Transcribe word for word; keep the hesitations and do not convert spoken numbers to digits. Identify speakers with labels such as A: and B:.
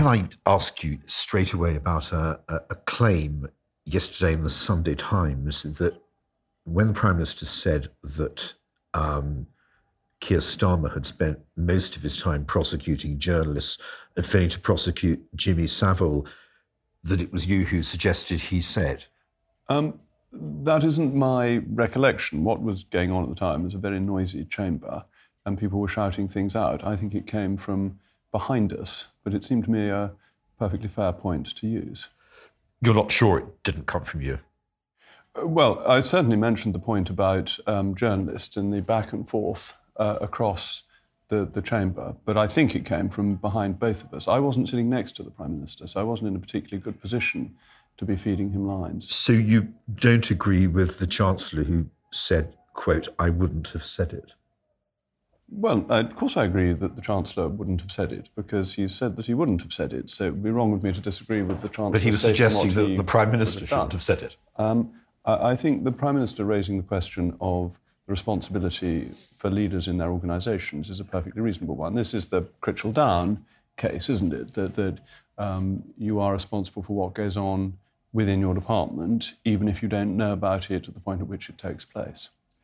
A: can I ask you straight away about a, a, a claim yesterday in the Sunday Times that when the Prime Minister said that um, Keir Starmer had spent most of his time prosecuting journalists and failing to prosecute Jimmy Savile, that it was you who suggested he said?
B: Um, that isn't my recollection. What was going on at the time was a very noisy chamber and people were shouting things out. I think it came from behind us, but it seemed to me a perfectly fair point to use.
A: You're not sure it didn't come from you?
B: Well, I certainly mentioned the point about um, journalists and the back and forth uh, across the, the chamber, but I think it came from behind both of us. I wasn't sitting next to the Prime Minister, so I wasn't in a particularly good position to be feeding him lines.
A: So you don't agree with the Chancellor who said, quote, "I wouldn't have said it"?
B: Well, uh, of course I agree that the Chancellor wouldn't have said it, because he said that he wouldn't have said it, so it would be wrong of me to disagree with the Chancellor.
A: But he was suggesting that the Prime Minister shouldn't have said it.
B: Um, I think the Prime Minister raising the question of the responsibility for leaders in their organisations is a perfectly reasonable one. This is the Critchell Down case, isn't it? That, that um, you are responsible for what goes on within your department, even if you don't know about it at the point at which it takes place.